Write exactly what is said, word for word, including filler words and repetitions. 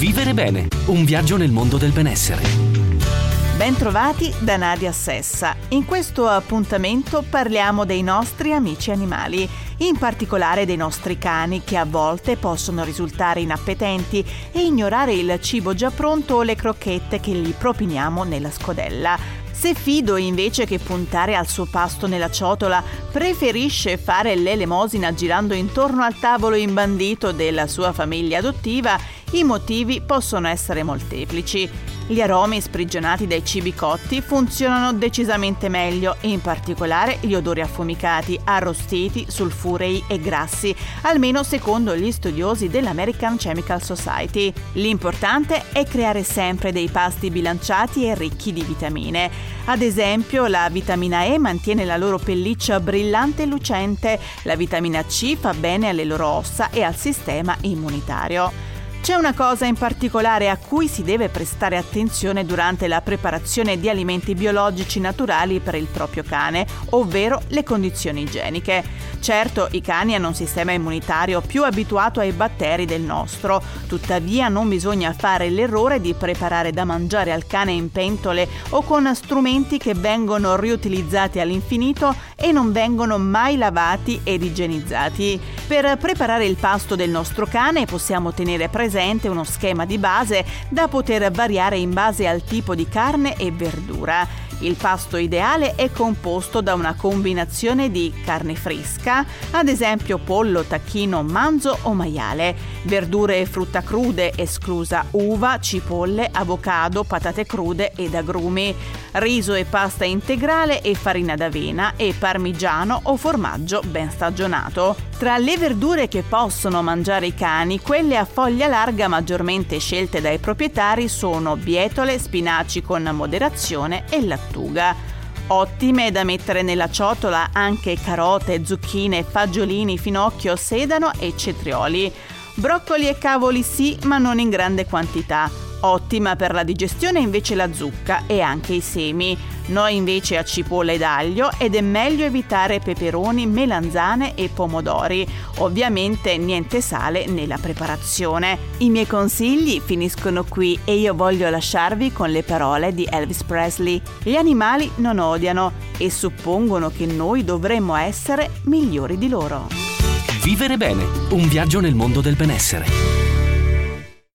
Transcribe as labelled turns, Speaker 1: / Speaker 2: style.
Speaker 1: Vivere bene, un viaggio nel mondo del benessere.
Speaker 2: Bentrovati da Nadia Sessa. In questo appuntamento parliamo dei nostri amici animali, in particolare dei nostri cani che a volte possono risultare inappetenti e ignorare il cibo già pronto o le crocchette che gli propiniamo nella scodella. Se Fido, invece che puntare al suo pasto nella ciotola, preferisce fare l'elemosina girando intorno al tavolo imbandito della sua famiglia adottiva, i motivi possono essere molteplici. Gli aromi sprigionati dai cibi cotti funzionano decisamente meglio, in particolare gli odori affumicati, arrostiti, sulfurei e grassi, almeno secondo gli studiosi dell'American Chemical Society. L'importante è creare sempre dei pasti bilanciati e ricchi di vitamine. Ad esempio, la vitamina E mantiene la loro pelliccia brillante e lucente, la vitamina C fa bene alle loro ossa e al sistema immunitario. C'è una cosa in particolare a cui si deve prestare attenzione durante la preparazione di alimenti biologici naturali per il proprio cane, ovvero le condizioni igieniche. Certo, i cani hanno un sistema immunitario più abituato ai batteri del nostro, tuttavia non bisogna fare l'errore di preparare da mangiare al cane in pentole o con strumenti che vengono riutilizzati all'infinito e non vengono mai lavati ed igienizzati. Per preparare il pasto del nostro cane possiamo tenere presente uno schema di base da poter variare in base al tipo di carne e verdura. Il pasto ideale è composto da una combinazione di carne fresca, ad esempio pollo, tacchino, manzo o maiale, verdure e frutta crude, esclusa uva, cipolle, avocado, patate crude ed agrumi, riso e pasta integrale e farina d'avena e parmigiano o formaggio ben stagionato. Tra le verdure che possono mangiare i cani, quelle a foglia larga maggiormente scelte dai proprietari sono bietole, spinaci con moderazione e lattuga. Ottime da mettere nella ciotola anche carote, zucchine, fagiolini, finocchio, sedano e cetrioli. Broccoli e cavoli sì, ma non in grande quantità. Ottima per la digestione invece la zucca e anche i semi. No invece a cipolla ed aglio ed è meglio evitare peperoni, melanzane e pomodori. Ovviamente niente sale nella preparazione. I miei consigli finiscono qui e io voglio lasciarvi con le parole di Elvis Presley. Gli animali non odiano e suppongono che noi dovremmo essere migliori di loro.
Speaker 1: Vivere bene, un viaggio nel mondo del benessere.